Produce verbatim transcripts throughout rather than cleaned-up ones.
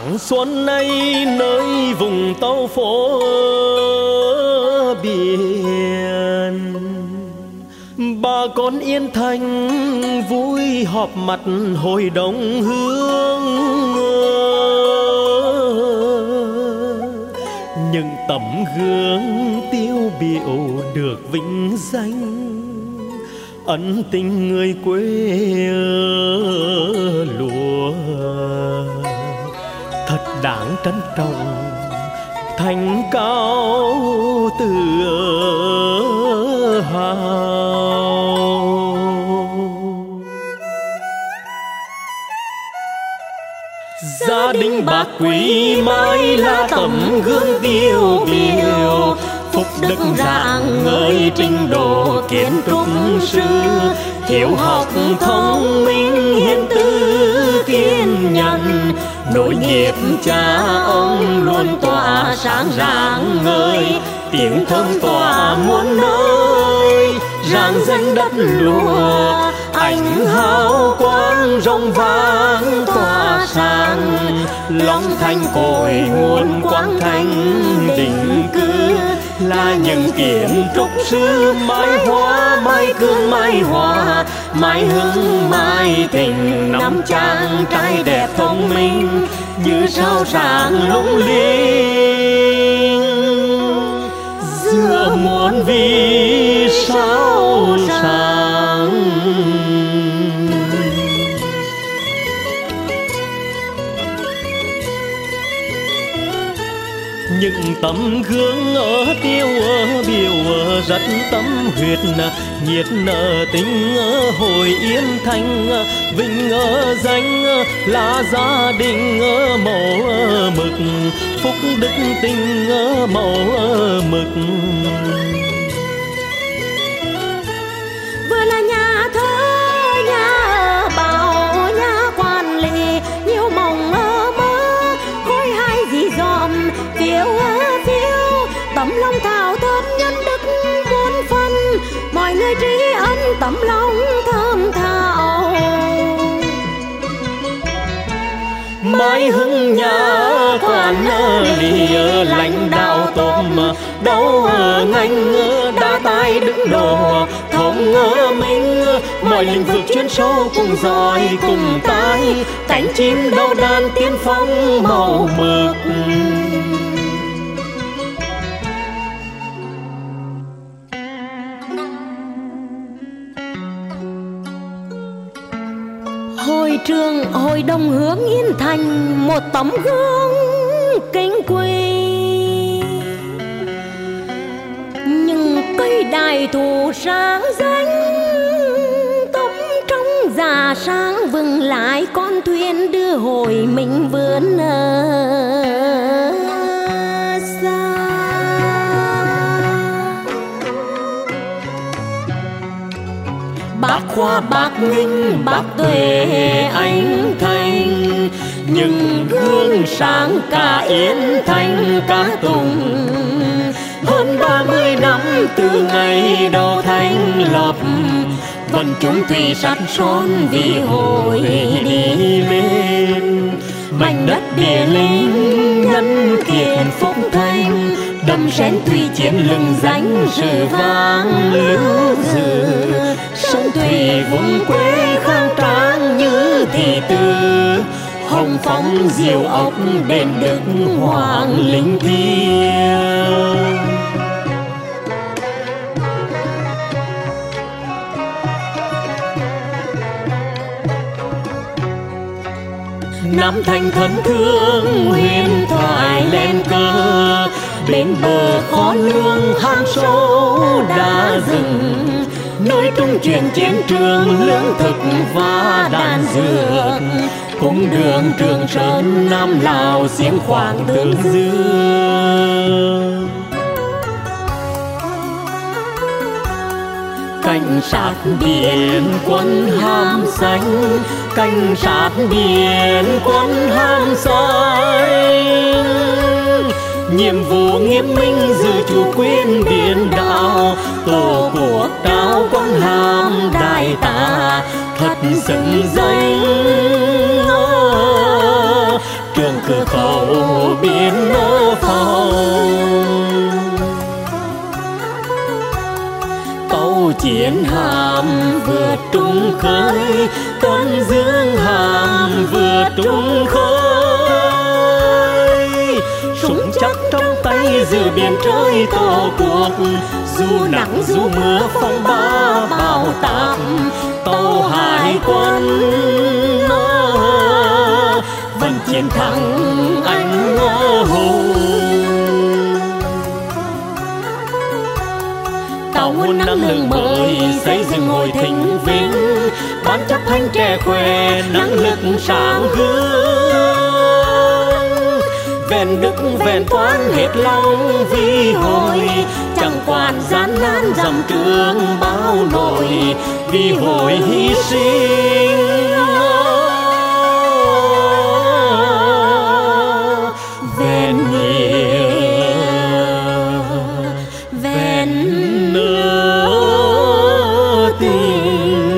sáng xuân nay nơi vùng tàu phố biển, bà con Yên Thành vui họp mặt hội đồng hương. Những tấm gương tiêu biểu được vinh danh, ân tình người quê lúa thật đáng trân trọng, thành cao tự hào. Gia đình bác quý mãi là tấm gương tiêu biểu, phúc đức rạng ngời trình độ kiến trúc sư, hiếu học thông minh hiền từ kiên nhẫn, nối nghiệp cha ông luôn tỏa sáng rạng ngời, tiếng thơm tỏa muôn nơi, rạng danh đất lúa ánh hào quang rộng vang tỏa sáng. Long Thành cội nguồn quang thành định cư, là những kiến trúc sư mãi hoa mãi cương mãi hòa, mãi hưng mãi tình, năm chàng trai đẹp thông minh như sao sáng lung linh giữa muôn vì sao sáng. Những tấm gương ở tiêu ở biểu rất tâm huyết, nhiệt nở tình hồi Yên Thành, vinh danh là gia đình mẫu mực, phúc đức tình mẫu mực. Vừa là nhà thơ, nhà báo, nhà quản lý, nhiều mộng mơ mơ, khối hai dì dòm phiêu phiêu, tấm lòng thảo thơm nhân đức muôn phần, mọi người tri ân tấm lòng thơm thảo. Mãi hưng nhà quản lý lãnh đạo tốt, đâu ngành đa tài đứng đầu thông minh, mọi lĩnh vực chuyên sâu cùng giỏi cùng tài, cánh chim đầu đàn tiên phong màu mực. Hội trường hội đồng hướng Yên Thành một tấm gương kính quý, những cây đại thụ sáng danh tấm trong già sáng, vừng lại con thuyền đưa hội mình vươn xa. Bác Khoa, bác Nghinh, bác Tuệ, anh Thành, những gương sáng cả Yên Thành ca tùng. Hơn ba mươi năm từ ngày đầu thành lập, vẫn chúng thủy sắt son vì hội đi lên. Mảnh đất địa linh nhân kiệt phúc thanh, đầm sen thủy chiến lừng danh sử vang lưu giữ. Sông thủy vùng quê khang trang như thị tư, hồng phong diệu ốc đền đức hoàng linh thiêng. Nam Thành thân thương huyền thoại lên cơ, bên bờ khó lương hang sâu đá rừng, nơi trung chuyển chiến trường lương thực và đàn dược. Cung đường Trường Sơn Nam Lào xiếng khoảng tương dương. Cảnh sát biển quân hàm xanh, cảnh sát biển quân hàm xanh, nhiệm vụ nghiêm minh giữ chủ quyền biển đảo, tổ quốc trao quân hàm đại tá thật xứng danh. Trường cử cửa khẩu biên phòng. Tàu chiến hạm vượt trung khơi, tuần dương hàm vượt trung khơi. Súng chắc trong tay giữ biển trời tổ quốc, dù nắng dù mưa phong ba bão táp. Tàu hải quân vẫn chiến thắng anh hùng. Tạo nguồn năng lượng mới xây dựng hội thịnh vinh, ban chấp hành trẻ khỏe năng lực sáng hướng. Vẹn đức vẹn toán hết lòng vì hội, chẳng quản gian nan dầm trường bao nỗi, vì hội hy sinh. Vẹn nghĩa vẹn nợ tình.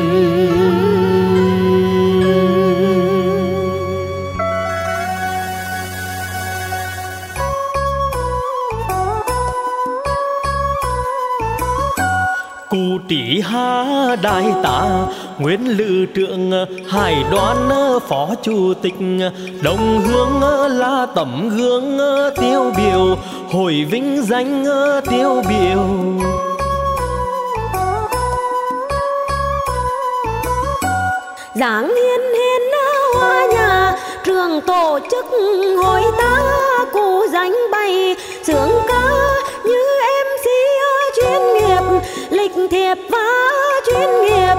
Cụ Trí Hà đại tá, nguyên lữ trưởng hải đoàn, phó chủ tịch đồng hương, là tấm gương tiêu biểu, hội vinh danh tiêu biểu. Giảng hiên hiên hoa nhà, trường tổ chức hội ta cụ danh bày, sướng ca như em xê chuyên nghiệp, lịch thiệp và chuyên nghiệp.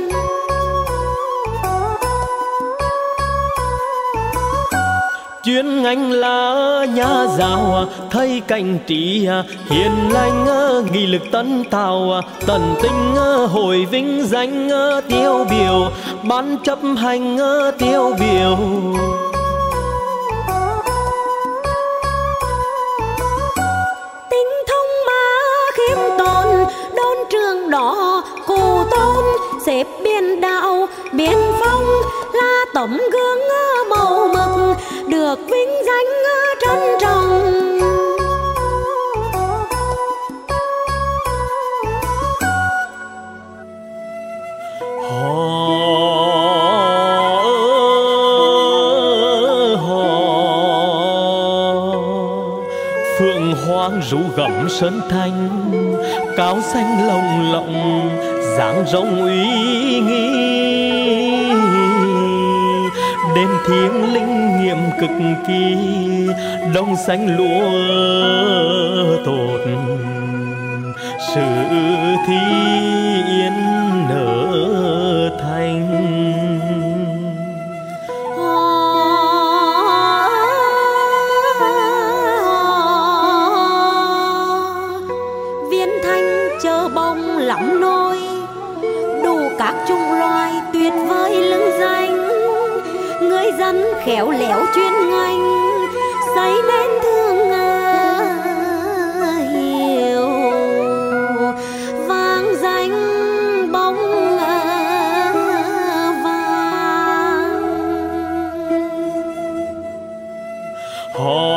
Chuyên ngành là nhà giáo, thầy cảnh trí hiền lành, nghị lực tân tạo tận tình, hội vinh danh tiêu biểu, ban chấp hành tiêu biểu. Tinh thông mà khiêm tốn, đôn trường đỏ cụ tôn, xếp biên đạo biên phong, là tấm gương mẫu mực, được vinh danh trân trọng. Hò hò phượng hoàng rủ gẫm sơn thanh, cao xanh lồng lộng dáng rồng uy nghi. Đêm thiêng linh nghiệm cực kỳ, đông xanh lúa tột, sự thi yên nở thành. Viên thanh chờ bông lắm nôi, đủ các chủng loài tuyệt vời lưng danh. Người dân khéo léo chuyên ngành, xây nên thương hiệu, vang danh bóng vàng. Hò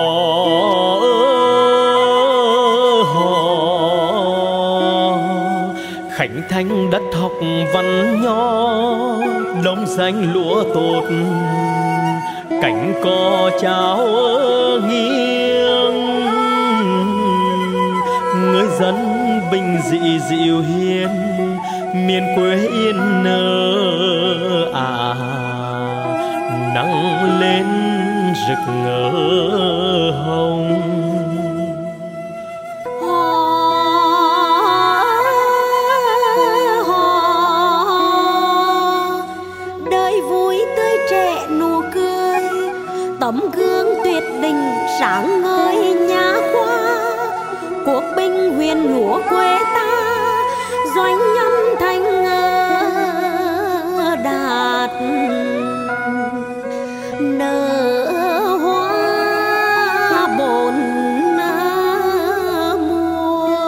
hò khánh thành đất học văn nho, đông xanh lúa tột, cánh cò cháo nghiêng. Người dân bình dị dịu hiền, miền quê yên nở à, nắng lên rực ngỡ hồng. Tấm gương tuyệt tình sáng ngời nhà khoa, quốc binh huyền lúa quê ta, doanh nhân thành đạt nở hoa bốn mùa.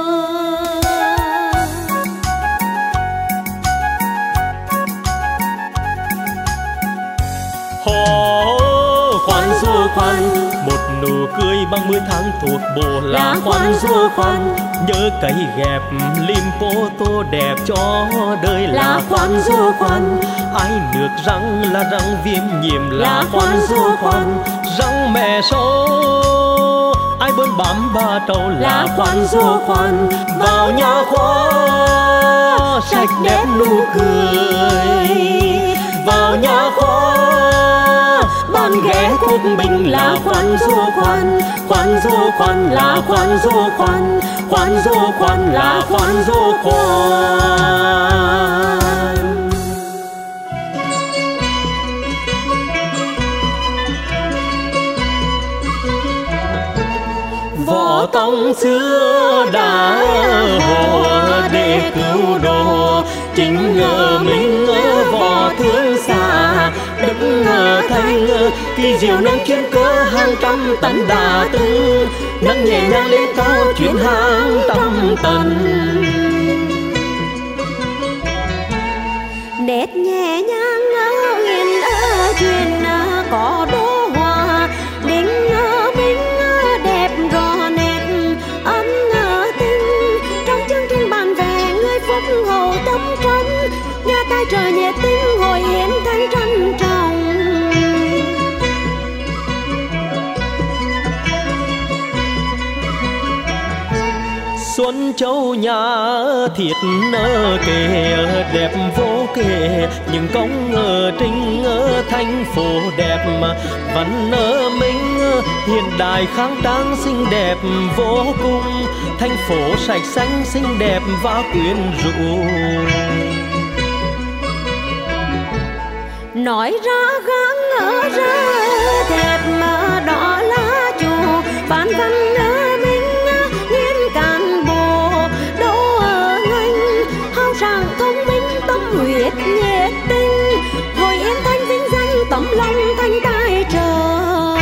Khoan nụ cười bằng mười tháng thuộc bộ là khoan rua khoan. Nhớ cây ghẹp Limpoto đẹp cho đời là khoan rua khoan. Ai nước răng là răng viêm nhiễm là khoan rua khoan. Răng mẹ sâu ai bơn bám ba trâu là khoan rua khoan. Vào nhà khoa sạch đẹp nụ cười, vào nhà khoa ban ghé khúc bình là khoan rua khoan. Khoan rua khoan là khoan rua khoan, khoan rua khoan là khoan rua khoan. Võ tông xưa đã hồ để cứu độ, chính ngờ mình ngỡ võ thương xa. Đức ngờ thanh kỳ diệu nâng chuyên cơ hàng trăm tấn đà tư, nâng nhẹ nhàng lên cao chuyến hàng trăm tấn. Nét nhẹ nhàng ngỡ yên ở duyên có đô hoa, đỉnh ngỡ minh đẹp rõ nét ấm ngỡ tình. Trong chương trình bàn về người phúc hậu tâm trấn, nhà tài trợ nhiệt tình hồi hiến thanh trân trọng. Xuân Châu nhà thiệt nơ kề đẹp vô kể, những công ở trinh ở thành phố đẹp mà vẫn ở mình hiện đại khang trang xinh đẹp vô cùng. Thành phố sạch xanh xinh đẹp và quyến rũ, nói ra gắng ở ra đẹp mà đó là chủ bản văn ở mình nghiên cán bộ đâu ở ngành hào sảng thông minh tâm huyết nhiệt tình. Hồi yên thanh vinh danh tấm lòng thanh tài trợ,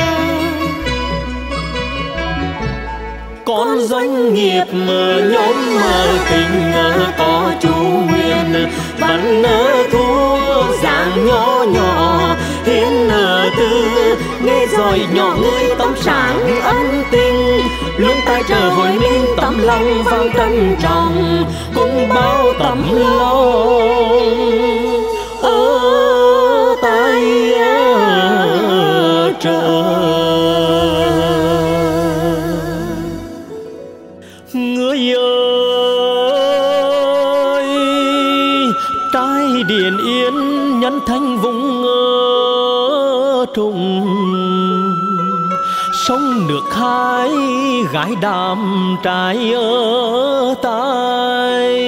con doanh nghiệp nhóm tình có chủ nguyên vẫn thu dạng nhỏ nhỏ hiến tư nghe rồi nhỏ người tâm sáng ân tình. Luôn tài trợ hồi minh tấm lòng vang trân trọng cùng bao tấm lòng ở tay trợ. Người ơi trái Điện Yên nhân thanh vùng ngơ trùng, sông nước hai gái đàm trai ở tay.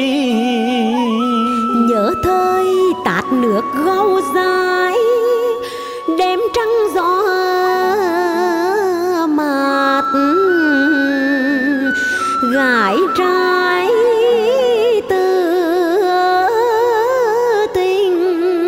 nhớ thời tạt nước gâu dài đêm trăng gió mát gái trai tư tình.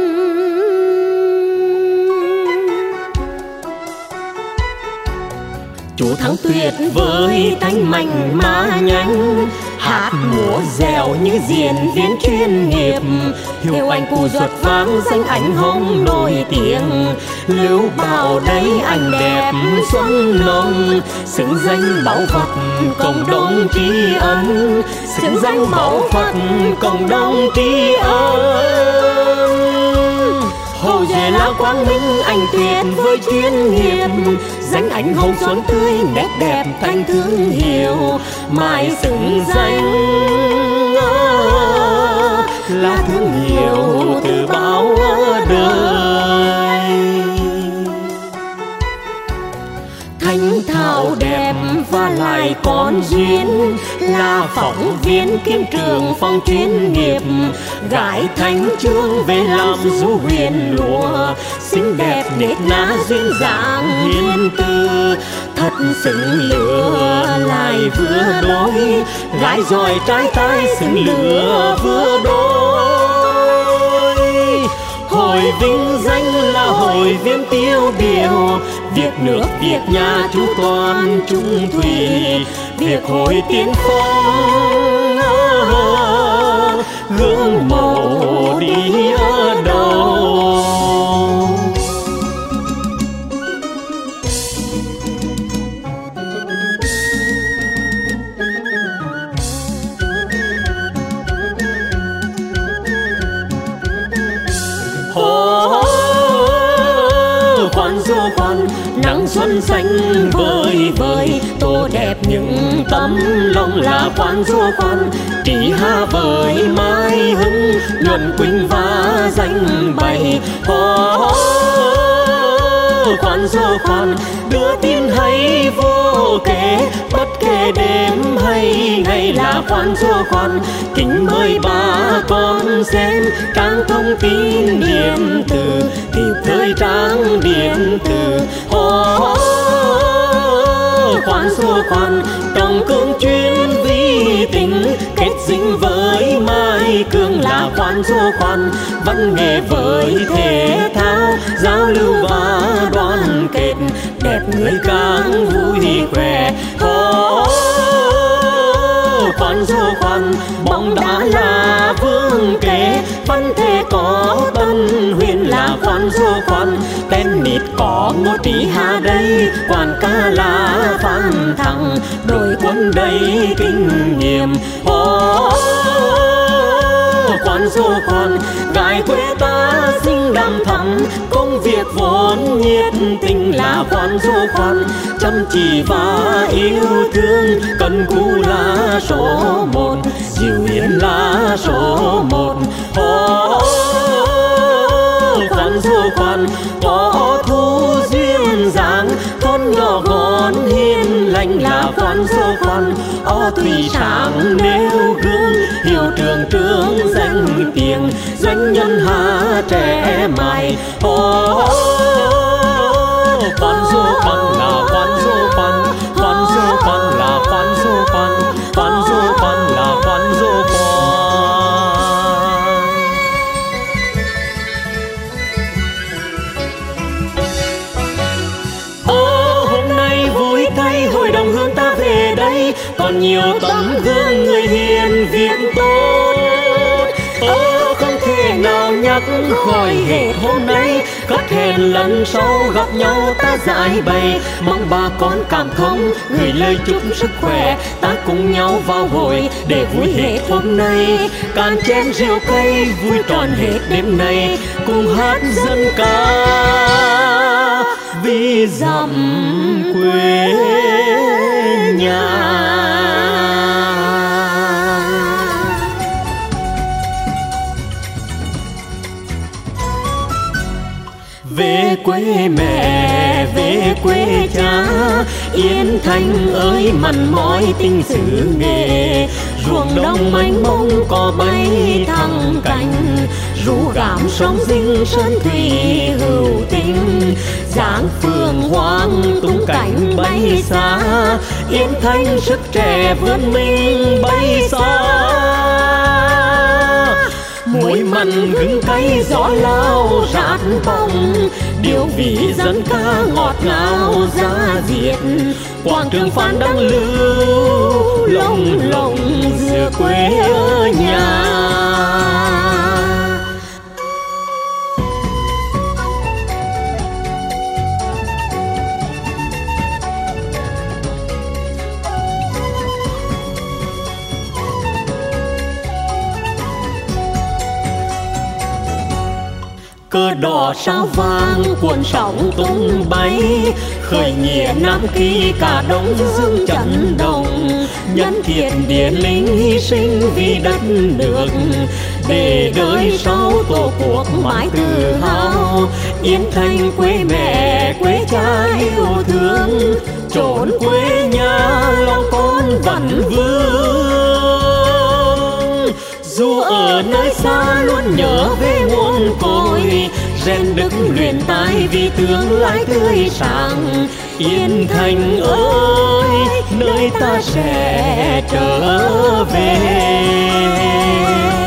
Chú Thắng tuyệt với thanh mạnh mà nhanh, hát múa dẻo như diễn viên chuyên nghiệp. Hiếu Anh cụ ruột vang danh anh hùng nổi tiếng, Lưu Bảo đây anh đẹp xuân nồng, xứng danh báu vật cộng đồng tri ân, xứng danh báu vật cộng đồng tri ân. Hậu duệ là quang minh anh tuyệt với chuyên nghiệp, danh anh hùng xuân tươi nét đẹp thanh thương hiệu, mãi xứng danh là thương hiệu từ bao đời. Thanh thảo đẹp và lại còn duyên, là phóng viên kiêm trường phòng chuyên nghiệp, gái thanh chương về làm du huyền lúa, xinh đẹp nết na duyên dáng hiền từ, thật xứng lửa lại vừa đôi, gái giỏi trai tai xứng lửa vừa đôi. Hồi vinh danh là hồi viên tiêu biểu, việc nước việc nhà chú toàn trung thủy, việc hồi tiên phong gương mẫu đi ở đâu. xuân xanh vơi vơi, tô đẹp những tấm lòng là khoan dô khoan. Trí hà với mai hưng nhuận quỳnh và danh bày. Hò khoan dô khoan đưa tin hay vô kể, bất kể đêm hay ngày là khoan dô khoan. Kính mời bà con xem trang thông tin điện tử, kịp thời trang điện tử. Hò khoan dô khoan trong cương chuyên vi tình, kết dính với mai cương là khoan dô khoan. Văn nghệ với thể thao giao lưu và đoàn kết, đẹp người càng vui khỏe. Hò khoan dô khoan bóng đá là vương kế, văn thể có tân huyền là khoan dô khoan. Tennis có Ngô Trí Hà đây, quản ca là Phan Thắng, đội quân đầy kinh nghiệm. Hò khoan dô khoan gái quê ta xinh đằm thắm, công việc vốn nhiệt tình là khoan dô khoan. Chăm chỉ và yêu thương cần cù là số một, dịu hiền là số một. Hò khoan dô khoan có thu duyên dáng, thôn nhỏ gọn hiền lành là khoan dô khoan. Ó thủy sáng nêu gương hiệu trường trương danh tiếng, doanh nhân hà trẻ mài. Hò khoan dô khoan là khoan dô khoan, khoan dô khoan là khoan dô khoan, khoan dô khoan là khoan dô khoan. Ô hôm nay vui thay hội đồng hương ta về đây, còn nhiều tấm gương người hiền việc tốt. Ô không thể nào nhắc khỏi hết hôm nay, cất hẹn lần sau gặp nhau ta giải bày. Mong bà con cảm thông gửi lời chúc sức khỏe, ta cùng nhau vào hội để vui hết hôm nay. Cạn chén rượu cây vui tròn hết đêm nay, cùng hát dân ca vì dặm quê nhà. Về quê mẹ, về quê cha, Yên Thanh ơi mặn mỏi tình xứ nghề. Ruộng đông mênh mông có bay thăng cánh, rú gạo sông dinh sơn thủy hữu tình. Giáng phường hoang tung cánh bay xa, Yên Thanh sức trẻ vươn mình bay xa. Muối mặn gừng cay gió lao rát bóng, điều vị dân ca ngọt ngào ra diệt. Quảng trường Phan Đăng Lưu lồng lồng giữa quê ở nhà. Cờ đỏ sao vang cuộn sóng tung bay, khởi nghĩa Nam Kỳ cả Đông Dương chấn động. Nhân thiện địa linh hy sinh vì đất nước, để đời sau tổ quốc mãi tự hào. Yên Thanh quê mẹ quê cha yêu thương, chốn quê nhà lòng con vẫn vương. Dù ở nơi xa luôn nhớ về nguồn cội, rèn đức luyện tài vì tương lai tươi sáng. Yên Thanh ơi, nơi ta sẽ trở về.